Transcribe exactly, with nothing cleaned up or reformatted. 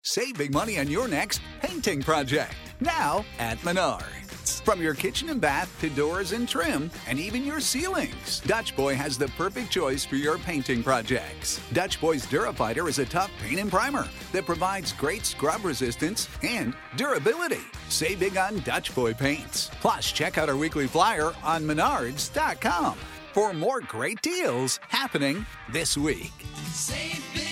Save big money on your next painting project, now at Menards. From your kitchen and bath to doors and trim, and even your ceilings, Dutch Boy has the perfect choice for your painting projects. Dutch Boy's Durafighter is a tough paint and primer that provides great scrub resistance and durability. Save big on Dutch Boy paints. Plus, check out our weekly flyer on menards dot com for more great deals happening this week. Save big